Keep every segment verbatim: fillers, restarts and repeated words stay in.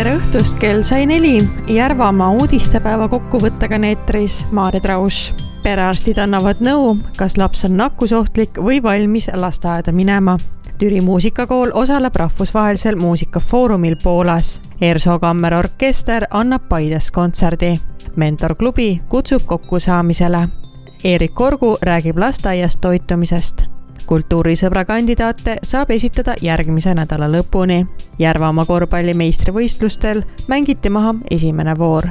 tere õhtust, kell sai neli. Järvamaa uudistepäeva kokkuvõttega neetris Maaret Rausch. Perearstid annavad nõu, kas laps on nakkusohtlik või valmis lasteaeda minema. Türi muusikakool osaleb rahvusvahelisel muusikafoorumil Poolas. Erso Kammerorkester annab Paides kontserdi. Mentorklubi kutsub kokkusaamisele. Erik Korgu räägib lasteaiast toitumisest. Kultuurisõbra kandidaate saab esitada järgmise nädala lõpuni. Järvamaa korvpalli meistrivõistlustel mängiti maha esimene voor.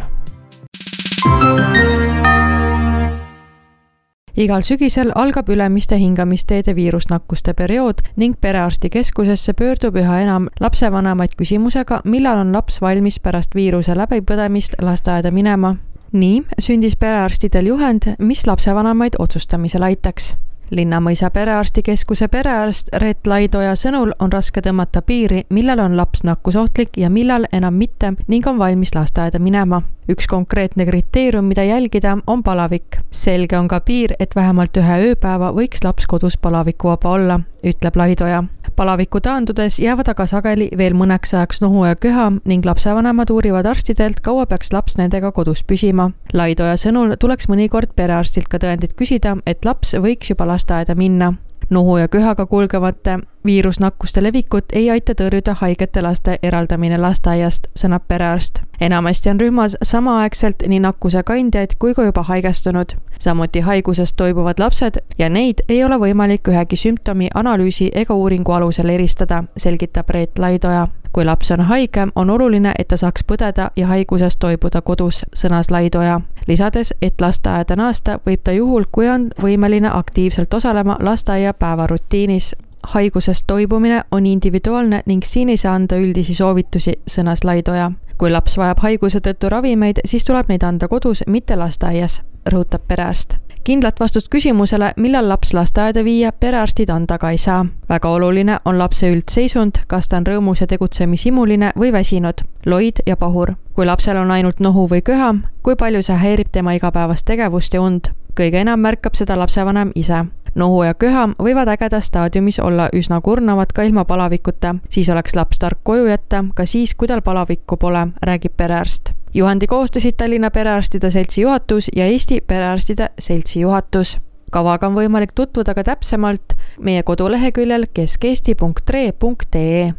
Igal sügisel algab Ülemiste hingamisteede viirusnakkuste periood ning perearstikeskusesse pöördub üha enam lapsevanemaid küsimusega, millal on laps valmis pärast viiruse läbipõdemist lasteaeda minema. Nii sündis perearstidel juhend, mis lapsevanemaid otsustamisel aitaks. Linnamõisa perearstikeskuse perearst Reet Laidoja sõnul on raske tõmmata piiri, millal on laps nakkusohtlik ja millal enam mitte ning on valmis lasteaeda minema. Üks konkreetne kriteerium, mida jälgida, on palavik. Selge on ka piir, et vähemalt ühe ööpäeva võiks laps kodus palavikuva olla, ütleb Laidoja. Palaviku taandudes jäävad aga sageli veel mõneks ajaks nohu ja köha ning lapsevanemad uurivad arstidelt, kaua peaks laps nendega kodus püsima. Laidoja sõnul tuleks mõnikord perearstilt ka tõendit küsida, et laps võiks juba lasteaeda minna. Nohu ja köhaga kulgevate viirusnakkuste levikut ei aita tõrjuda haigete laste eraldamine lasteaiast, sõnab perearst. Enamasti on rühmas samaaegselt nii nakkuse kandjaid kui ka juba haigestunud. Samuti haigusest toibuvad lapsed ja neid ei ole võimalik ühegi sümptomi, analüüsi ega uuringu alusel eristada, selgitab Reet Laidoja. Kui laps on haige, on oluline, et ta saaks põdeda ja haigusest toibuda kodus, sõnas Laidoja. Lisades, et lasteaeda naasta võib ta juhul, kui on võimeline aktiivselt osalema lasteaia päevarutiinis. Haigusest toibumine on individuaalne ning siin ei saa anda üldisi soovitusi, sõnas Laidoja. Kui laps vajab haiguse tõttu ravimeid, siis tuleb neid anda kodus, mitte lasteaias, rõhutab perearst. Kindlat vastust küsimusele, millal laps lasteaeda viia, perearstid anda ka ei saa. Väga oluline on lapse üldseisund, kas ta on rõõmus ja tegutsemihimuline või väsinud, loid ja pahur. Kui lapsel on ainult nohu või köha, kui palju see häirib tema igapäevast tegevust ja und. Kõige enam märkab seda lapsevanem ise. Nohu ja köha võivad ägedas staadiumis olla üsna kurnavad ka ilma palavikuta, siis oleks laps tark koju jätta, ka siis, kui tal palavikku pole, räägib perearst. Juhandi koostasid Tallinna Perearstide Seltsi juhatus ja Eesti Perearstide Seltsi juhatus. Kavaga on võimalik tutvuda ka täpsemalt meie koduleheküljel keskeesti punkt re punkt ee.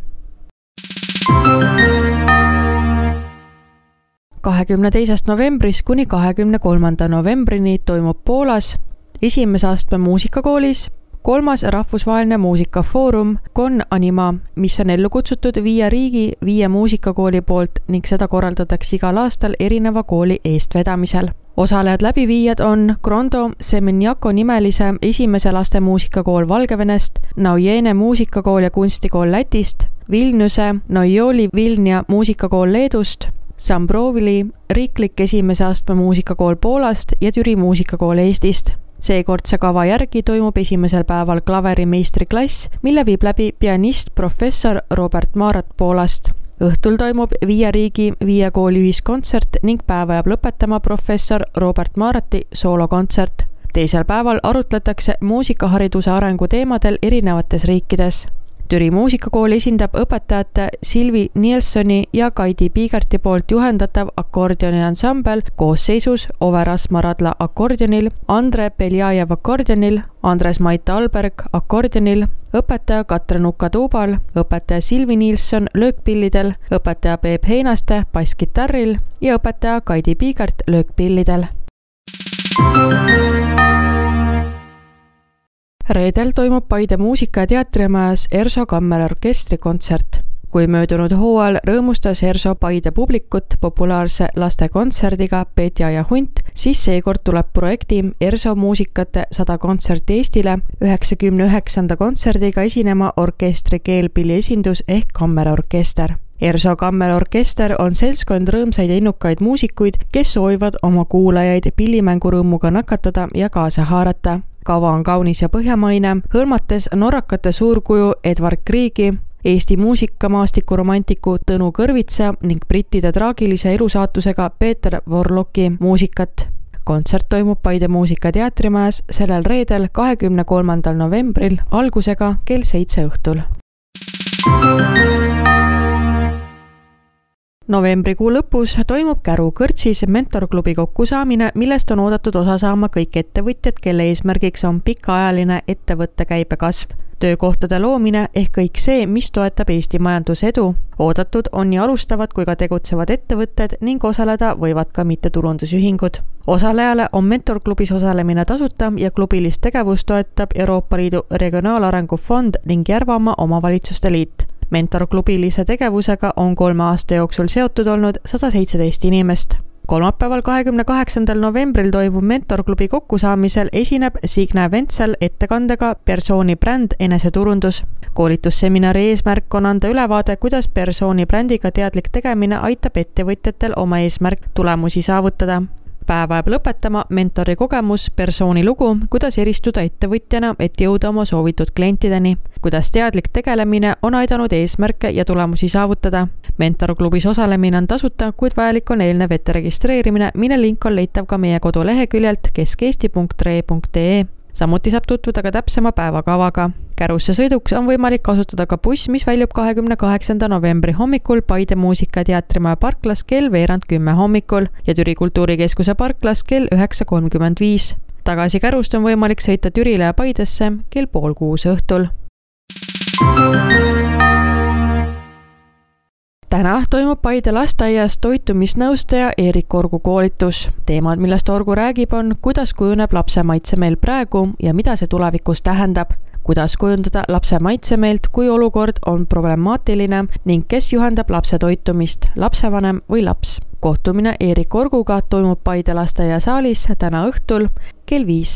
kahekümne teisest novembrist kuni kahekümne kolmanda novembrini toimub Poolas esimese astme muusikakoolis kolmas rahvusvaheline muusikafoorum Con Anima, mis on ellu kutsutud viie riigi viie muusikakooli poolt ning seda korraldatakse igal aastal erineva kooli eestvedamisel. Osalejad läbiviijad on Krondo Semenjako nimelise esimese laste muusikakool Valgevenest, Naujene muusikakool ja kunstikool Lätist, Vilniuse Noioli Vilnia muusikakool Leedust, Sambrovili riiklik esimese astme muusikakool Poolast ja Türi muusikakool Eestist. Seekordse kava järgi toimub esimesel päeval klaveri meistriklass, mille viib läbi pianist professor Robert Maarat Poolast. Õhtul toimub viie riigi viie kooli ühiskontsert ning päeva jääb lõpetama professor Robert Maarati soolokontsert. Teisel päeval arutletakse muusikahariduse arengu teemadel erinevates riikides. Türi muusikakool esindab õpetajate Silvi Nielsoni ja Kaidi Piigerti poolt juhendatav akordioni ansambel koosseisus Ove Rasmaradla akordionil, Andre Beljajev akordionil, Andres Maita Alberg akordionil, õpetaja Katrin Uka-Tuubal, õpetaja Silvi Nielson löökpillidel, õpetaja Peep Heinaste basskitarril ja õpetaja Kaidi Piigert löökpillidel. Reedel toimub Paide muusika- ja teatrimajas Erso Kammerorkestri kontsert. Kui möödunud hooajal rõõmustas Erso Paide publikut populaarse lastekontserdiga Petja ja Hunt, siis seekord tuleb projekti Erso muusikate sada kontserti Eestile üheksakümne üheksanda kontserdiga esinema orkestri keelpilli esindus ehk kammerorkester. Erso Kammerorkester on seltskond rõõmsaid ja innukaid muusikuid, kes soovivad oma kuulajaid pillimängurõõmuga nakatada ja kaasa haarata. Kava on kaunis ja põhjamaine, hõlmates norrakate suurkuju Edvard Griegi, Eesti muusikamaastiku romantiku Tõnu Kõrvitsa ning brittide traagilise elusaatusega Peter Warlocki muusikat. Kontsert toimub Paide muusikateatrimajas sellel reedel kahekümne kolmandal novembril algusega kell seitse õhtul. Novembrikuu lõpus toimub Käru kõrtsis mentorklubi kokkusaamine, millest on oodatud osa saama kõik ettevõtjad, kelle eesmärgiks on pikaajaline ettevõtte käibe kasv, töökohtade loomine ehk kõik see, mis toetab Eesti majandusedu. Oodatud on nii alustavad kui ka tegutsevad ettevõtted ning osaleda võivad ka mittetulundusühingud. Osalejale on mentorklubis osalemine tasuta ja klubilist tegevust toetab Euroopa Liidu Regionaalarengu Fond ning Järvamaa Omavalitsuste Liit. Mentorklubilise tegevusega on kolme aasta jooksul seotud olnud sada seitseteist inimest. Kolmapäeval kahekümne kaheksandal novembril toimub mentorklubi kokkusaamisel esineb Signe Ventsel ettekandega persooni bränd eneseturundus. Koolitusseminari eesmärk on anda ülevaade, kuidas persooni brändiga teadlik tegemine aitab ettevõtjatel oma eesmärk tulemusi saavutada. Päeva jääb lõpetama mentori kogemus, persooni lugu, kuidas eristuda ettevõtjana, et jõuda oma soovitud klientideni, kuidas teadlik tegelemine on aidanud eesmärke ja tulemusi saavutada. Mentorklubis osalemine on tasuta, kuid vajalik on eelnev ette registreerimine, mille link on leitav ka meie koduleheküljelt kesk-eesti punkt r e punkt e. Samuti saab tutvuda ka täpsema päevakavaga. Kärusse sõiduks on võimalik kasutada ka buss, mis väljub kahekümne kaheksanda novembri hommikul Paide muusikateatrimaja parklas kell veerand kümme hommikul ja Türi kultuurikeskuse parklas kell üheksa kolmkümmend viis. Tagasi Kärust on võimalik sõita Türile ja Paidesse kell pool kuus õhtul. Täna toimub Paide lasteaias toitumisnõustaja Erik Orgu koolitus. Teemad, millest Orgu räägib, on, kuidas kujuneb lapse maitsemeel praegu ja mida see tulevikus tähendab, kuidas kujundada lapse maitsemeelt, kui olukord on problemaatiline ning kes juhendab lapse toitumist, lapsevanem või laps. Kohtumine Erik Orguga toimub Paide lasteaia saalis täna õhtul kell viis.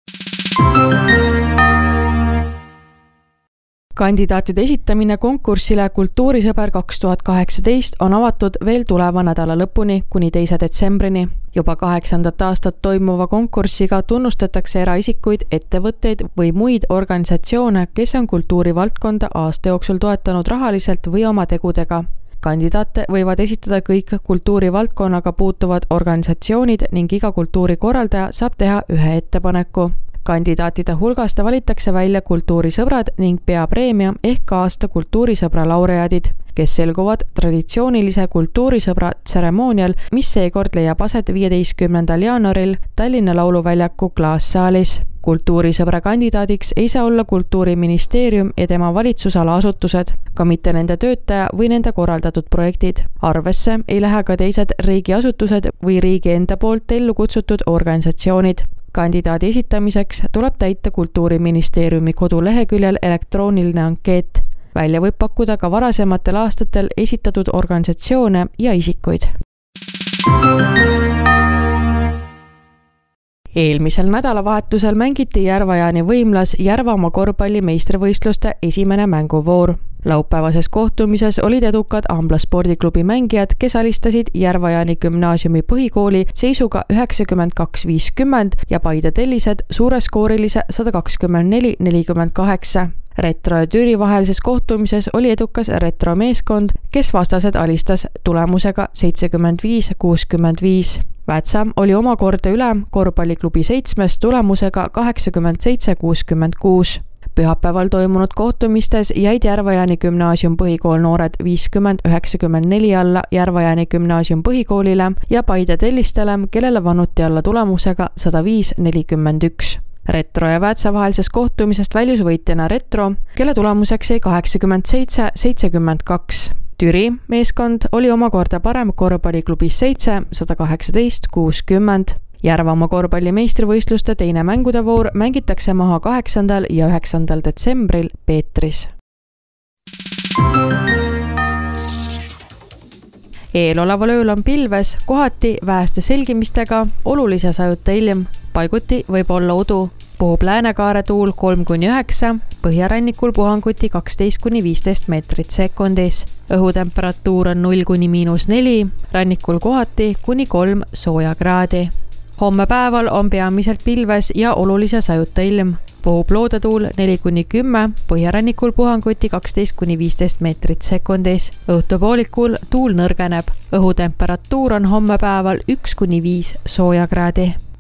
Kandidaatide esitamine konkursile Kultuurisõber kaks tuhat kaheksateist on avatud veel tuleva nädala lõpuni kuni teise detsembrini. Juba kaheksandat aastat toimuva konkursiga tunnustatakse eraisikuid, ettevõtteid või muid organisatsioone, kes on kultuurivaldkonda aasta jooksul toetanud rahaliselt või oma tegudega. Kandidaate võivad esitada kõik kultuurivaldkonnaga puutuvad organisatsioonid ning iga kultuurikorraldaja saab teha ühe ettepaneku. Kandidaatide hulgast valitakse välja kultuurisõbrad ning peapreemia ehk aasta kultuurisõbra laureaadid, kes selguvad traditsioonilise kultuurisõbra tseremoonial, mis seekord leiab aset viieteistkümnendal jaanuaril Tallinna Lauluväljaku klaassaalis. Kultuurisõbra kandidaadiks ei saa olla Kultuuriministeerium ja tema valitsusala asutused, ka mitte nende töötaja või nende korraldatud projektid. Arvesse ei lähe ka teised riigiasutused või riigi enda poolt ellu kutsutud organisatsioonid. Kandidaadi esitamiseks tuleb täita Kultuuriministeeriumi koduleheküljel elektrooniline ankeet. Välja võib pakkuda ka varasematel aastatel esitatud organisatsioone ja isikuid. Eelmisel nädalavahetusel mängiti Järva-Jaani võimlas Järvamaa korvpalli meistrivõistluste esimene mänguvoor. Laupäevases kohtumises olid edukad Ambla spordiklubi mängijad, kes alistasid Järva-Jaani gümnaasiumi põhikooli seisuga üheksakümmend kaks viiskümmend ja Paide tellised suureskoorilise sada kakskümmend neli nelikümmend kaheksa. Retro ja Türi vahelises kohtumises oli edukas Retro meeskond, kes vastased alistas tulemusega seitsekümmend viis kuuskümmend viis. Väätsa oli omakorda ülem korvpalliklubi seitsmes tulemusega kaheksakümmend seitse kuuskümmend kuus. Pühapäeval toimunud kohtumistes jäid Järva-Jaani gümnaasium põhikool noored viiskümmend üheksakümmend neli alla Järva-Jaani gümnaasium põhikoolile ja Paide tellistele, kellele vannuti alla tulemusega sada viis nelikümmend üks. Retro ja Väätsa vahelises kohtumisest väljus võitjana Retro, kelle tulemuseks jäi kaheksakümmend seitse seitsekümmend kaks. Türi meeskond oli omakorda parem korvpalliklubis seitse sada kaheksateist kuuskümmend. Järvamaa korvpalli meistrivõistluste teine mängude voor mängitakse maha kaheksandal ja üheksandal detsembril Peetris. Eeloleval ööl on pilves, kohati väheste selgimistega, olulise sajuta ilm, paiguti võib olla udu. Puhub läänekaare tuul kolm kuni üheksa, põhjarannikul puhanguti kaksteist kuni viisteist meetrit sekundis. Õhutemperatuur on null kuni miinus neli, rannikul kohati kuni kolm sooja kraadi. Homme päeval on peamiselt pilves ja olulise sajuta ilm. Puhub loodetuul neli kuni kümme, põhjarannikul puhanguti kaksteist kuni viisteist meetrit sekundis. Õhtupoolikul tuul nõrgeneb. Õhutemperatuur on homme päeval üks kuni viis sooja kraadi.